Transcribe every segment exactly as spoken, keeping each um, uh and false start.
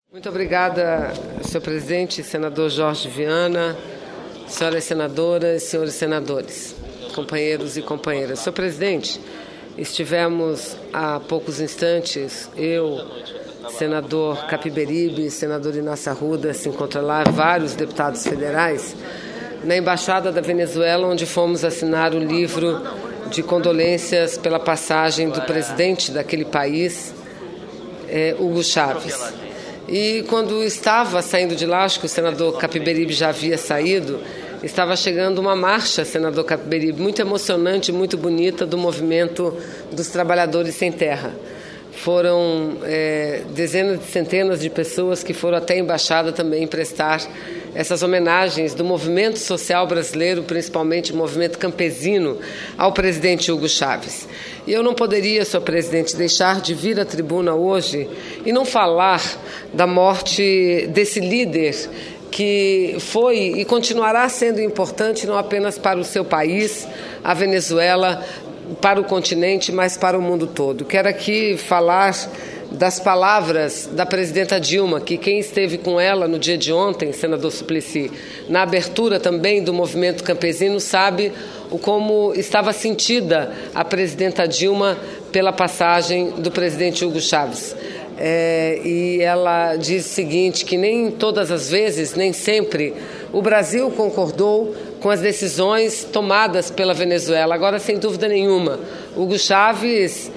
Muito obrigada, senhor presidente, senador Jorge Viana, senhoras senadoras, senhores senadores, companheiros e companheiras. Senhor presidente, estivemos há poucos instantes, eu, senador Capiberibe, senador Inácio Arruda, se encontram lá vários deputados federais, na Embaixada da Venezuela, onde fomos assinar o livro de condolências pela passagem do presidente daquele país, é, Hugo Chávez. E quando estava saindo de lá, acho que o senador Capiberibe já havia saído, estava chegando uma marcha, senador Capiberibe, muito emocionante, muito bonita, do movimento dos trabalhadores sem terra. Foram é, dezenas de centenas de pessoas que foram até a embaixada também prestar essas homenagens do movimento social brasileiro, principalmente o movimento campesino, ao presidente Hugo Chávez. E eu não poderia, senhor presidente, deixar de vir à tribuna hoje e não falar da morte desse líder que foi e continuará sendo importante não apenas para o seu país, a Venezuela, para o continente, mas para o mundo todo. Quero aqui falar das palavras da presidenta Dilma, que quem esteve com ela no dia de ontem, senador Suplicy, na abertura também do movimento campesino, sabe o como estava sentida a presidenta Dilma pela passagem do presidente Hugo Chávez. É, e ela diz o seguinte, que nem todas as vezes, nem sempre, o Brasil concordou com as decisões tomadas pela Venezuela. Agora, sem dúvida nenhuma, Hugo Chávez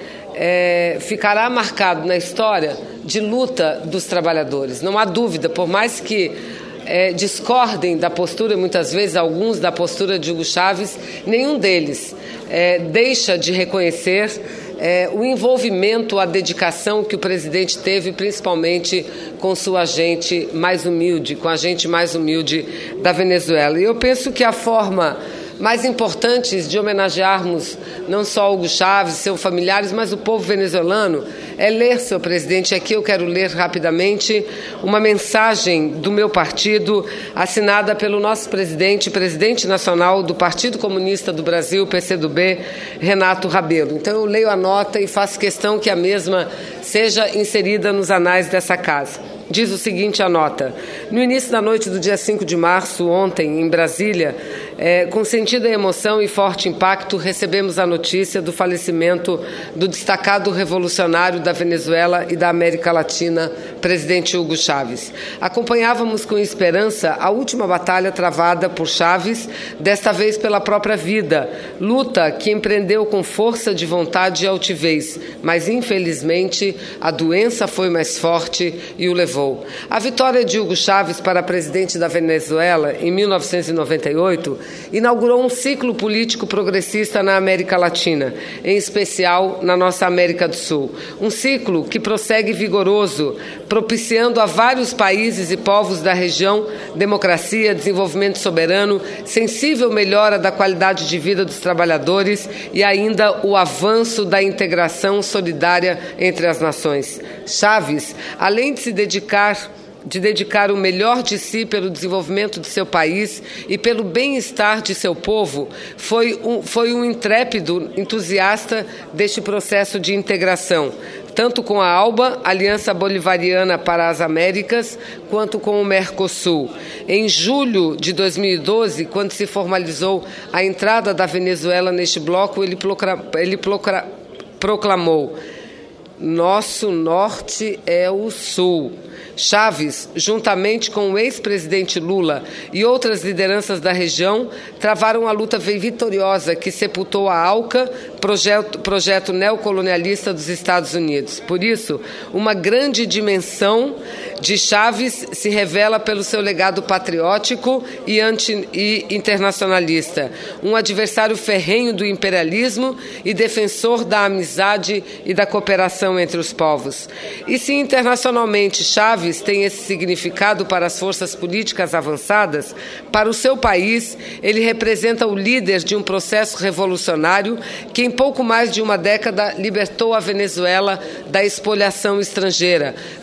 é, ficará marcado na história de luta dos trabalhadores. Não há dúvida, por mais que é, discordem da postura, muitas vezes alguns da postura de Hugo Chávez, nenhum deles é, deixa de reconhecer É, o envolvimento, a dedicação que o presidente teve, principalmente com sua gente mais humilde, com a gente mais humilde da Venezuela. E eu penso que a forma mais importante de homenagearmos não só Hugo Chávez, seus familiares, mas o povo venezuelano, é ler, senhor presidente, aqui eu quero ler rapidamente uma mensagem do meu partido, assinada pelo nosso presidente, presidente nacional do Partido Comunista do Brasil, P C do B, Renato Rabelo. Então eu leio a nota e faço questão que a mesma seja inserida nos anais dessa casa. Diz o seguinte a nota: no início da noite do dia cinco de março, ontem, em Brasília, é, com sentida emoção e forte impacto, recebemos a notícia do falecimento do destacado revolucionário da Venezuela e da América Latina, presidente Hugo Chávez. Acompanhávamos com esperança a última batalha travada por Chávez, desta vez pela própria vida, luta que empreendeu com força de vontade e altivez, mas infelizmente a doença foi mais forte e o levou. A vitória de Hugo Chávez para presidente da Venezuela em mil novecentos e noventa e oito inaugurou um ciclo político progressista na América Latina, em especial na nossa América do Sul. Um ciclo que prossegue vigoroso, propiciando a vários países e povos da região democracia, desenvolvimento soberano, sensível melhora da qualidade de vida dos trabalhadores e ainda o avanço da integração solidária entre as nações. Chávez, além de se dedicar de dedicar o melhor de si pelo desenvolvimento de seu país e pelo bem-estar de seu povo, foi um, foi um intrépido entusiasta deste processo de integração, tanto com a ALBA, Aliança Bolivariana para as Américas, quanto com o Mercosul. Em julho de dois mil e doze, quando se formalizou a entrada da Venezuela neste bloco, ele, procra, ele procra, proclamou: nosso norte é o sul. Chávez, juntamente com o ex-presidente Lula e outras lideranças da região, travaram a luta vitoriosa que sepultou a ALCA, projeto, projeto neocolonialista dos Estados Unidos. Por isso, uma grande dimensão de Chávez se revela pelo seu legado patriótico e, anti, e internacionalista, um adversário ferrenho do imperialismo e defensor da amizade e da cooperação entre os povos. E se internacionalmente Chávez tem esse significado para as forças políticas avançadas, para o seu país, ele representa o líder de um processo revolucionário que, em pouco mais de uma década, libertou a Venezuela da expoliação estrangeira,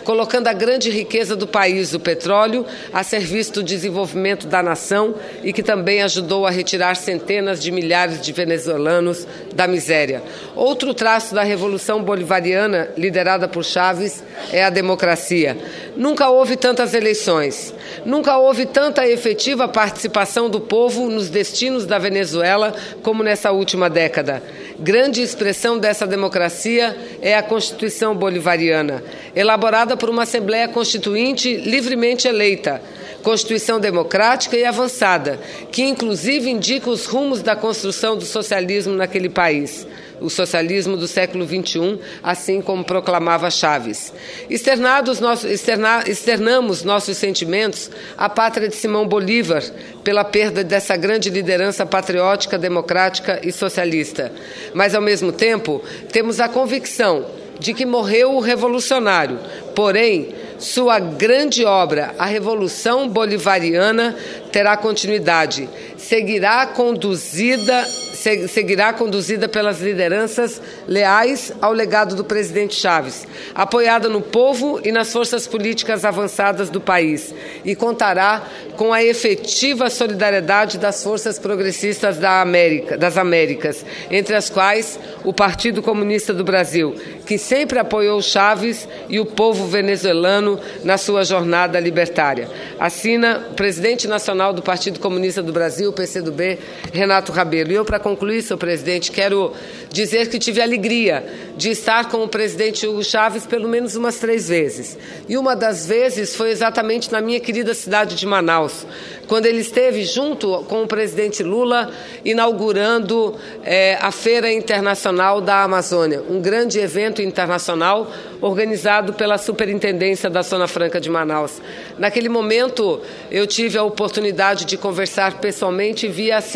colocando a grande riqueza do país, o petróleo, a serviço do desenvolvimento da nação e que também ajudou a retirar centenas de milhares de venezuelanos da miséria. Outro traço da Revolução Bolivariana, liderada por Chávez, é a democracia. Nunca houve tantas eleições, nunca houve tanta efetiva participação do povo nos destinos da Venezuela como nessa última década. Grande expressão dessa democracia é a Constituição Bolivariana, elaborada por uma Assembleia Constituinte livremente eleita. Constituição democrática e avançada, que inclusive indica os rumos da construção do socialismo naquele país. O socialismo do século vinte e um, assim como proclamava Chávez. Externados nossos, externa, externamos nossos sentimentos à pátria de Simão Bolívar, pela perda dessa grande liderança patriótica, democrática e socialista. Mas, ao mesmo tempo, temos a convicção de que morreu o revolucionário, porém, sua grande obra, a Revolução Bolivariana, terá continuidade, seguirá conduzida, seguirá conduzida pelas lideranças leais ao legado do presidente Chávez, apoiada no povo e nas forças políticas avançadas do país, e contará com a efetiva solidariedade das forças progressistas da América, das Américas, entre as quais o Partido Comunista do Brasil, que sempre apoiou Chávez e o povo venezuelano na sua jornada libertária. Assina o presidente nacional do Partido Comunista do Brasil, P C do B, Renato Rabelo. E eu, para concluir, senhor presidente, quero dizer que tive a alegria de estar com o presidente Hugo Chávez pelo menos umas três vezes. E uma das vezes foi exatamente na minha querida cidade de Manaus, quando ele esteve junto com o presidente Lula inaugurando é, a Feira Internacional da Amazônia, um grande evento internacional organizado pela Superintendência da Zona Franca de Manaus. Naquele momento, eu tive a oportunidade de conversar pessoalmente via assim.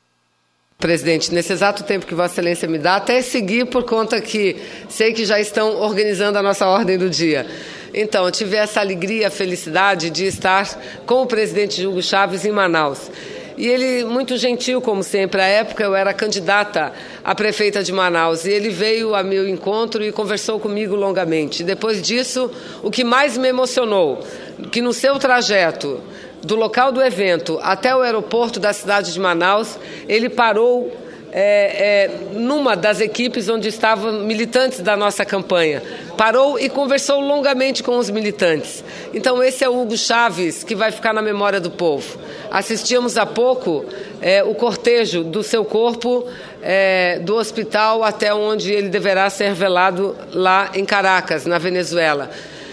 Presidente, nesse exato tempo que Vossa Excelência me dá, até seguir por conta que sei que já estão organizando a nossa ordem do dia. Então, eu tive essa alegria, felicidade de estar com o presidente Hugo Chávez em Manaus. E ele, muito gentil, como sempre, à época eu era candidata a prefeita de Manaus, e ele veio a meu encontro e conversou comigo longamente. Depois disso, o que mais me emocionou, que no seu trajeto do local do evento até o aeroporto da cidade de Manaus, ele parou é, é, numa das equipes onde estavam militantes da nossa campanha. Parou e conversou longamente com os militantes. Então, esse é o Hugo Chávez que vai ficar na memória do povo. Assistimos há pouco é, o cortejo do seu corpo é, do hospital até onde ele deverá ser velado lá em Caracas, na Venezuela.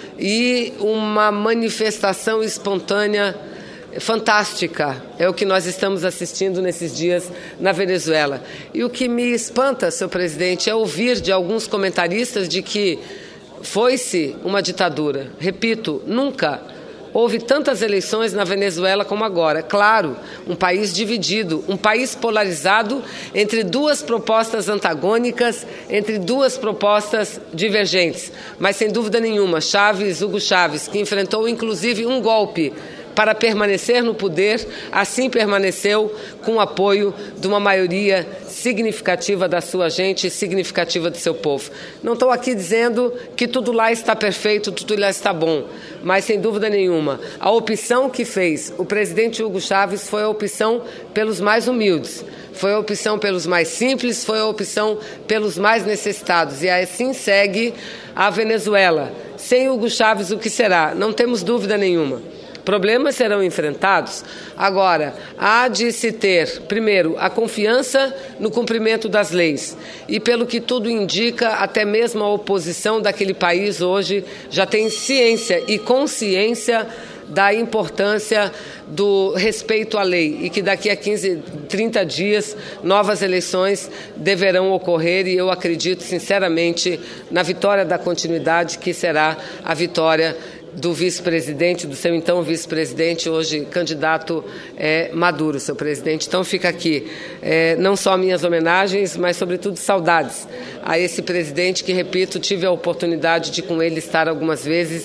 E uma manifestação espontânea fantástica é o que nós estamos assistindo nesses dias na Venezuela. E o que me espanta, senhor presidente, é ouvir de alguns comentaristas de que foi-se uma ditadura. Repito, nunca houve tantas eleições na Venezuela como agora. Claro, um país dividido, um país polarizado entre duas propostas antagônicas, entre duas propostas divergentes. Mas, sem dúvida nenhuma, Chávez, Hugo Chávez, que enfrentou inclusive um golpe para permanecer no poder, assim permaneceu com o apoio de uma maioria significativa da sua gente e significativa do seu povo. Não estou aqui dizendo que tudo lá está perfeito, tudo lá está bom, mas, sem dúvida nenhuma, a opção que fez o presidente Hugo Chávez foi a opção pelos mais humildes, foi a opção pelos mais simples, foi a opção pelos mais necessitados, e assim segue a Venezuela. Sem Hugo Chávez, o que será? Não temos dúvida nenhuma. Problemas serão enfrentados. Agora, há de se ter, primeiro, a confiança no cumprimento das leis. E, pelo que tudo indica, até mesmo a oposição daquele país hoje já tem ciência e consciência da importância do respeito à lei e que daqui a quinze, trinta dias novas eleições deverão ocorrer, e eu acredito sinceramente na vitória da continuidade, que será a vitória do vice-presidente, do seu então vice-presidente, hoje candidato é, Maduro, seu presidente. Então fica aqui é, não só minhas homenagens, mas sobretudo saudades a esse presidente que, repito, tive a oportunidade de com ele estar algumas vezes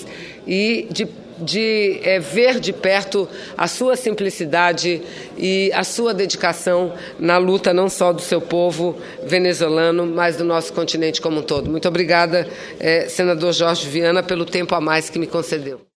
e de, de é, ver de perto a sua simplicidade e a sua dedicação na luta não só do seu povo venezuelano, mas do nosso continente como um todo. Muito obrigada, é, senador Jorge Viana, pelo tempo a mais que me concedeu.